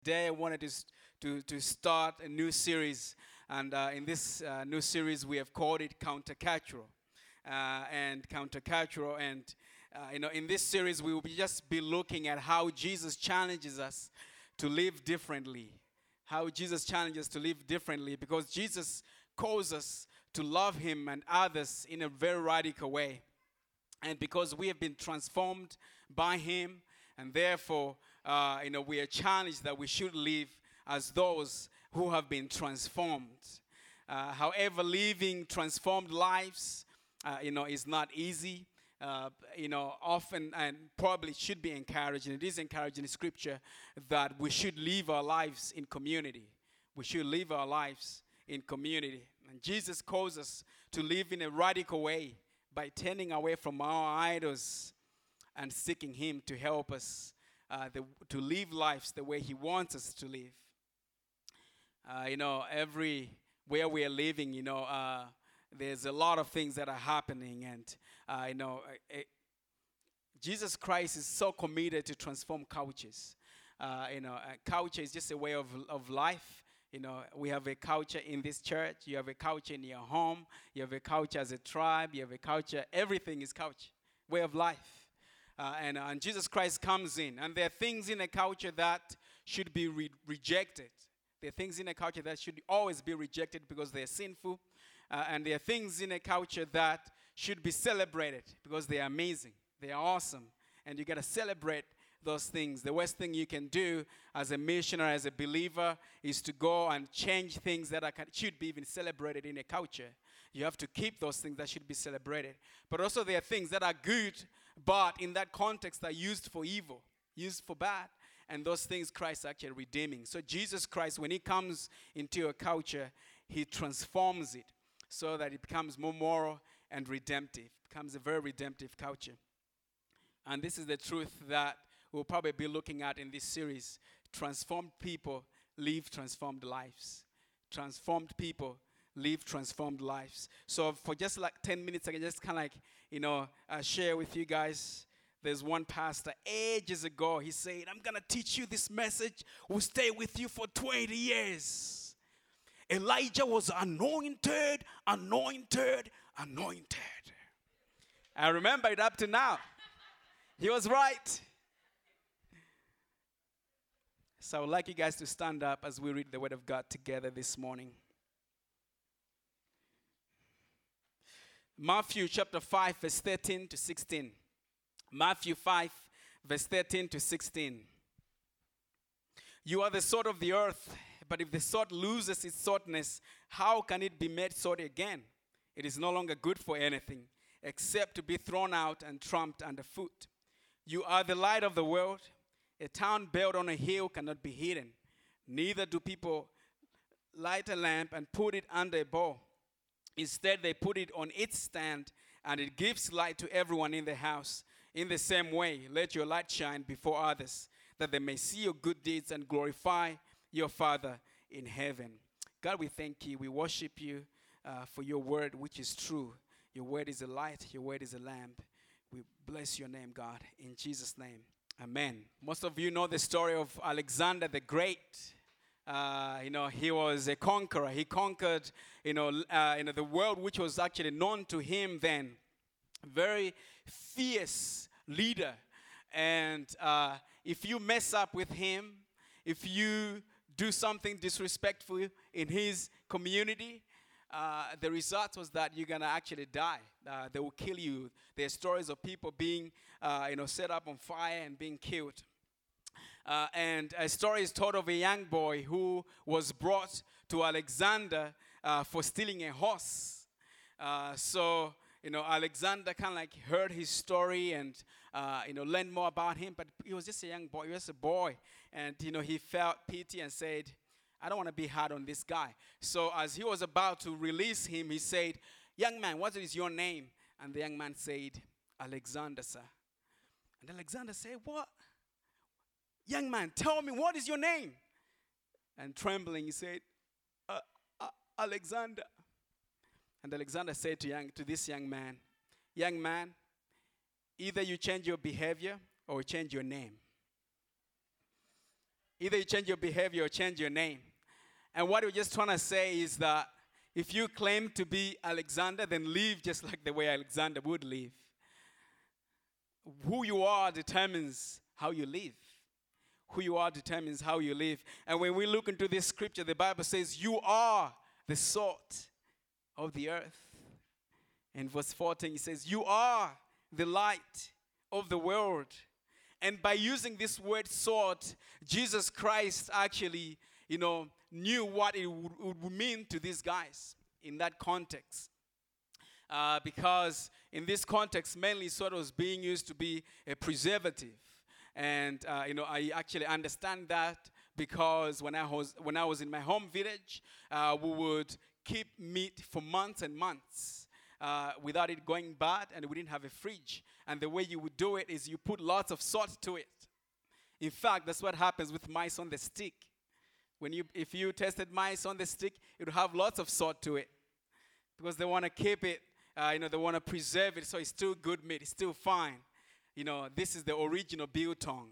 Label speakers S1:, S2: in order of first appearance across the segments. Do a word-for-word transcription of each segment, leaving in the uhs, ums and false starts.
S1: Today I wanted to, s- to, to start a new series, and uh, in this uh, new series we have called it Countercultural. Uh, and countercultural, and uh, you know, in this series we will be just be looking at how Jesus challenges us to live differently. How Jesus challenges us to live differently, because Jesus calls us to love Him and others in a very radical way, and because we have been transformed by Him, and therefore, uh, you know, we are challenged that we should live as those who have been transformed. Uh, however, living transformed lives, uh, you know, is not easy. Uh, you know, often and probably should be encouraged, and it is encouraged in Scripture that we should live our lives in community. We should live our lives in community. And Jesus calls us to live in a radical way by turning away from our idols and seeking Him to help us uh, the, to live lives the way He wants us to live. Uh, you know, every where we are living, you know, uh, there's a lot of things that are happening, and uh, you know, uh, uh, Jesus Christ is so committed to transform cultures. Uh, you know, uh, culture is just a way of, of life. You know, we have a culture in this church. You have a culture in your home. You have a culture as a tribe. You have a culture. Everything is culture, way of life. Uh, and, uh, and Jesus Christ comes in. And there are things in a culture that should be re- rejected. There are things in a culture that should always be rejected because they're sinful. Uh, and there are things in a culture that should be celebrated because they are amazing. They are awesome. And you got to celebrate those things. The worst thing you can do as a missionary, as a believer, is to go and change things that are, should be even celebrated in a culture. You have to keep those things that should be celebrated. But also there are things that are good, but in that context are used for evil, used for bad. And those things Christ actually redeeming. So Jesus Christ, when He comes into a culture, He transforms it so that it becomes more moral and redemptive. It becomes a very redemptive culture. And this is the truth that we'll probably be looking at in this series. Transformed people live transformed lives. Transformed people live transformed lives. So for just like ten minutes, I can just kind of like, you know, uh, share with you guys. There's one pastor ages ago, he said, I'm going to teach you this message. Will stay with you for twenty years. Elijah was anointed, anointed, anointed. I remember it up to now. He was right. So I would like you guys to stand up as we read the Word of God together this morning. Matthew chapter five, verse thirteen to sixteen. Matthew five, verse thirteen to sixteen. You are the salt of the earth, but if the salt loses its saltness, how can it be made salt again? It is no longer good for anything, except to be thrown out and trampled underfoot. You are the light of the world. A town built on a hill cannot be hidden. Neither do people light a lamp and put it under a bowl. Instead, they put it on its stand, and it gives light to everyone in the house. In the same way, let your light shine before others, that they may see your good deeds and glorify your Father in heaven. God, we thank you. We worship you uh, for your word, which is true. Your word is a light. Your word is a lamp. We bless your name, God, in Jesus' name. Amen. Most of you know the story of Alexander the Great. Uh, you know, he was a conqueror. He conquered, you know, uh, you know, the world, which was actually known to him then. Very fierce leader. And uh, if you mess up with him, if you do something disrespectful in his community, uh, the result was that you're gonna actually die. Uh, they will kill you. There are stories of people being, uh, you know, set up on fire and being killed. Uh, and a story is told of a young boy who was brought to Alexander uh, for stealing a horse. Uh, so, you know, Alexander kind of like heard his story and, uh, you know, learned more about him. But he was just a young boy. He was a boy. And, you know, he felt pity and said, I don't want to be hard on this guy. So as he was about to release him, he said, young man, what is your name? And the young man said, Alexander, sir. And Alexander said, what? Young man, tell me, what is your name? And trembling, he said, uh, uh, Alexander. And Alexander said to, young, to this young man, young man, either you change your behavior or change your name. Either you change your behavior or change your name. And what we're just trying to say is that if you claim to be Alexander, then live just like the way Alexander would live. Who you are determines how you live. Who you are determines how you live. And when we look into this scripture, the Bible says, you are the salt of the earth. In verse fourteen, it says, you are the light of the world. And by using this word salt, Jesus Christ actually, you know, knew what it would, would mean to these guys in that context. Uh, because in this context, mainly salt was being used to be a preservative. And, uh, you know, I actually understand that because when I was, when I was in my home village, uh, we would keep meat for months and months uh, without it going bad, and we didn't have a fridge. And the way you would do it is you put lots of salt to it. In fact, that's what happens with mice on the stick. When you, if you tested mice on the stick, it would have lots of salt to it because they want to keep it, uh, you know, they want to preserve it so it's still good meat, it's still fine. You know, this is the original biltong.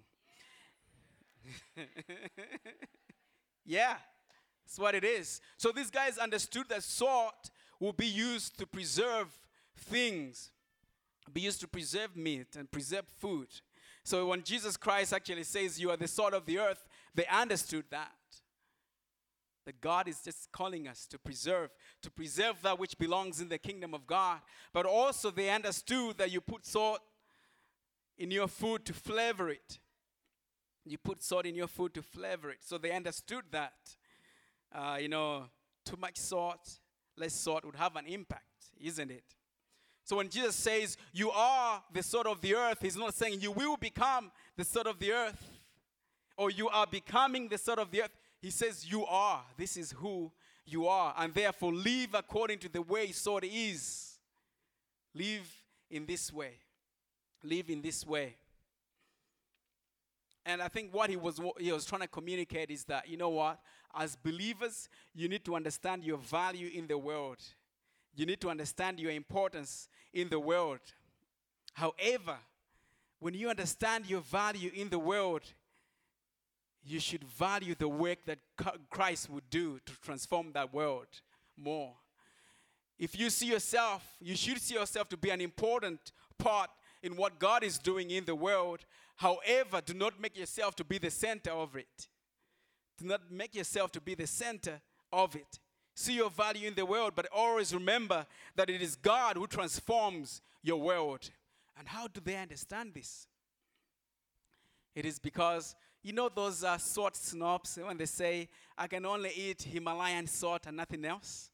S1: Yeah, that's what it is. So these guys understood that salt will be used to preserve things, be used to preserve meat and preserve food. So when Jesus Christ actually says you are the salt of the earth, they understood that. That God is just calling us to preserve, to preserve that which belongs in the kingdom of God. But also they understood that you put salt in your food to flavor it. You put salt in your food to flavor it. So they understood that, uh, you know, too much salt, less salt would have an impact, isn't it? So when Jesus says, you are the salt of the earth, he's not saying you will become the salt of the earth or you are becoming the salt of the earth. He says you are. This is who you are. And therefore live according to the way salt is. Live in this way. Live in this way. And I think what he was he was trying to communicate is that, you know what? As believers, you need to understand your value in the world. You need to understand your importance in the world. However, when you understand your value in the world, you should value the work that Christ would do to transform that world more. If you see yourself, you should see yourself to be an important part in what God is doing in the world. However, do not make yourself to be the center of it. Do not make yourself to be the center of it. See your value in the world, but always remember that it is God who transforms your world. And how do they understand this? It is because, you know those uh, salt snobs, when they say, I can only eat Himalayan salt and nothing else?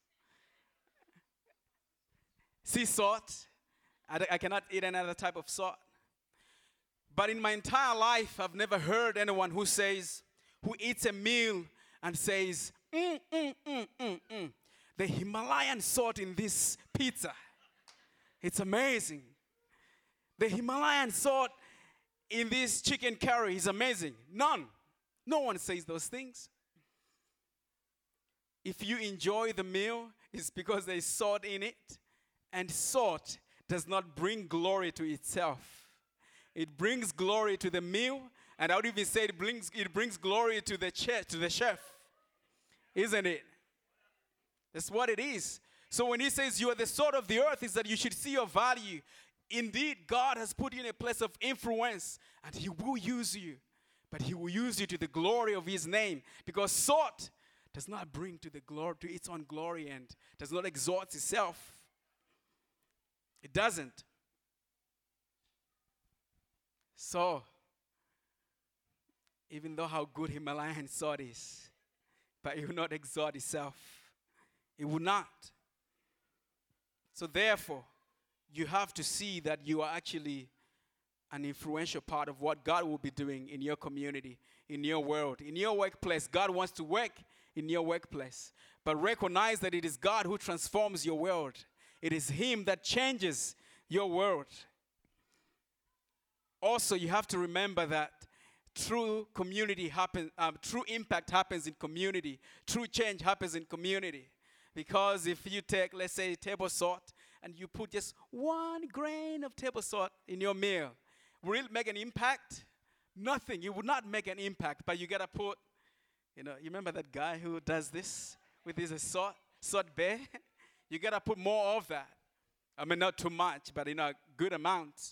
S1: Sea salt. I, I cannot eat another type of salt. But in my entire life, I've never heard anyone who says, who eats a meal and says, mm, mm, mm, mm, mm. the Himalayan salt in this pizza, it's amazing. The Himalayan salt in this chicken curry is amazing. None. No one says those things. If you enjoy the meal, it's because there is salt in it. And salt does not bring glory to itself. It brings glory to the meal, and I would even say it brings it brings glory to the chef, to the chef. Isn't it? That's what it is. So when he says you are the salt of the earth, is that you should see your value. Indeed, God has put you in a place of influence, and he will use you. But he will use you to the glory of his name, because salt does not bring to the glory to its own glory and does not exalt itself. It doesn't. So, even though how good Himalayan salt is, but it will not exalt itself. It will not. So therefore, you have to see that you are actually an influential part of what God will be doing in your community, in your world, in your workplace. God wants to work in your workplace. But recognize that it is God who transforms your world. It is him that changes your world. Also, you have to remember that true community happens, um, true impact happens in community. True change happens in community. Because if you take, let's say, table salt, and you put just one grain of table salt in your meal, will it make an impact? Nothing. You would not make an impact, but you got to put, you know, you remember that guy who does this with his salt, salt bear? You got to put more of that. I mean, not too much, but in a good amount.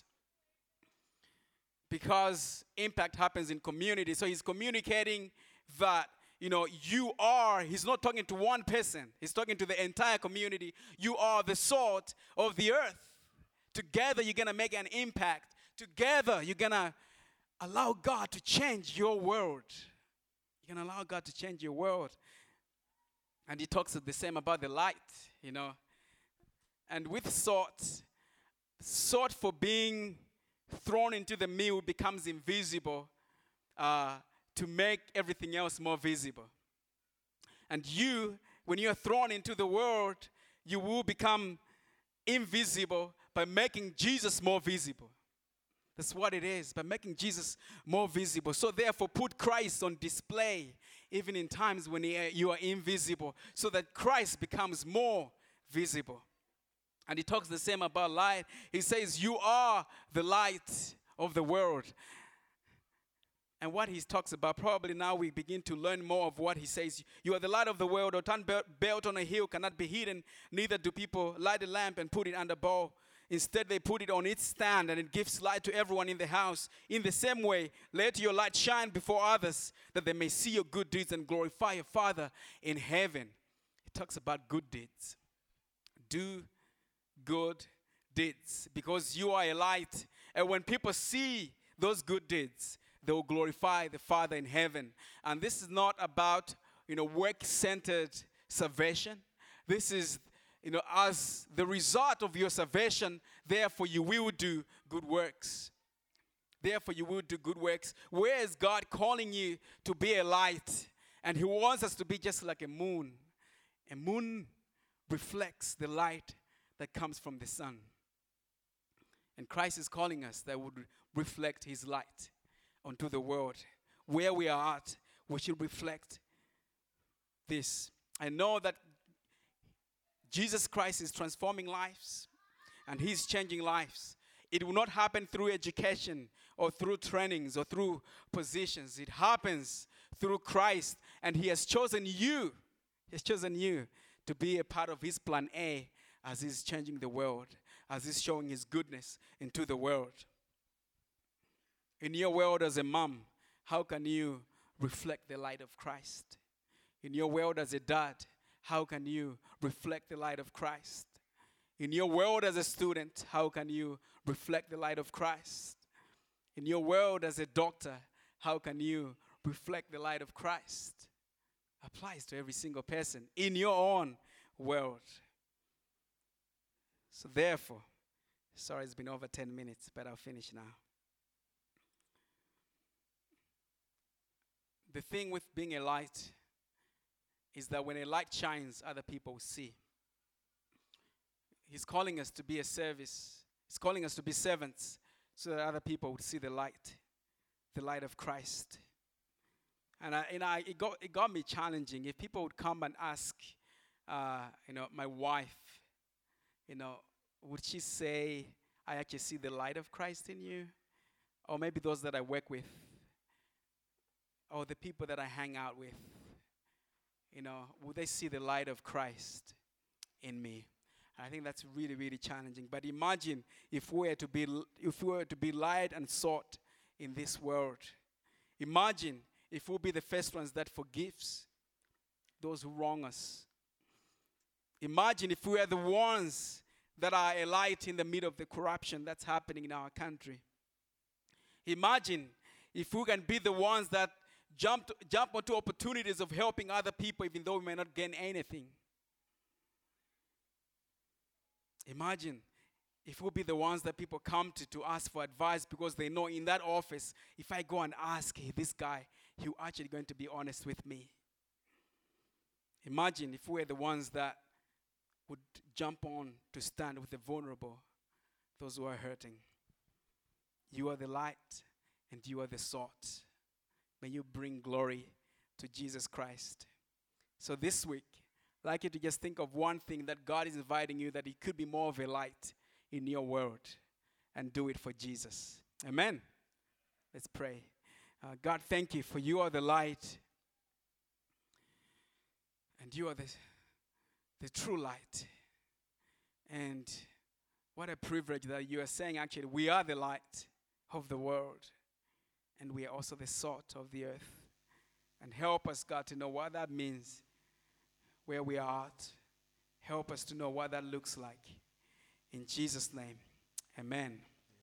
S1: Because impact happens in community. So he's communicating that, you know, you are, he's not talking to one person. He's talking to the entire community. You are the salt of the earth. Together, you're going to make an impact. Together, you're going to allow God to change your world. You're going to allow God to change your world. And he talks the same about the light, you know. And with salt, salt for being thrown into the meal becomes invisible uh, to make everything else more visible. And you, when you are thrown into the world, you will become invisible by making Jesus more visible. That's what it is, by making Jesus more visible. So therefore, put Christ on display, even in times when he, you are invisible, so that Christ becomes more visible. And he talks the same about light. He says, you are the light of the world. And what he talks about, probably now we begin to learn more of what he says. You are the light of the world. A ton built on a hill cannot be hidden. Neither do people light a lamp and put it under a bowl. Instead, they put it on its stand, and it gives light to everyone in the house. In the same way, let your light shine before others, that they may see your good deeds and glorify your Father in heaven. He talks about good deeds. Do good deeds, because you are a light. And when people see those good deeds, they will glorify the Father in heaven. And this is not about, you know, work-centered salvation. This is, you know, as the result of your salvation, therefore you will do good works. Therefore you will do good works. Where is God calling you to be a light? And he wants us to be just like a moon. A moon reflects the light that comes from the sun. And Christ is calling us that would reflect his light onto the world. Where we are at, we should reflect this. I know that Jesus Christ is transforming lives, and he's changing lives. It will not happen through education or through trainings or through positions. It happens through Christ, and he has chosen you. He has chosen you to be a part of his plan A, as he's changing the world, as he's showing his goodness into the world. In your world as a mom, how can you reflect the light of Christ? In your world as a dad, how can you reflect the light of Christ? In your world as a student, how can you reflect the light of Christ? In your world as a doctor, how can you reflect the light of Christ? Applies to every single person in your own world. So therefore, sorry it's been over ten minutes, but I'll finish now. The thing with being a light is that when a light shines, other people see. He's calling us to be a service. He's calling us to be servants so that other people would see the light, the light of Christ. And I, you know, it got it got me challenging. If people would come and ask, uh, you know, my wife, you know, would she say, I actually see the light of Christ in you? Or maybe those that I work with, or the people that I hang out with, you know, would they see the light of Christ in me? And I think that's really, really challenging. But imagine if we were to be, if we were to be light and salt in this world. Imagine if we'll be the first ones that forgives those who wrong us. Imagine if we are the ones that are a light in the middle of the corruption that's happening in our country. Imagine if we can be the ones that jump to, jump onto opportunities of helping other people even though we may not gain anything. Imagine if we'll be the ones that people come to to ask for advice because they know in that office, if I go and ask, hey, this guy, he's actually going to be honest with me. Imagine if we're the ones that would jump on to stand with the vulnerable, those who are hurting. You are the light and you are the salt. May you bring glory to Jesus Christ. So this week, I'd like you to just think of one thing that God is inviting you, that it could be more of a light in your world, and do it for Jesus. Amen. Let's pray. Uh, God, thank you for you are the light. And you are the, the true light. And what a privilege that you are saying, actually, we are the light of the world. And we are also the salt of the earth. And help us, God, to know what that means, where we are at. Help us to know what that looks like. In Jesus' name, amen.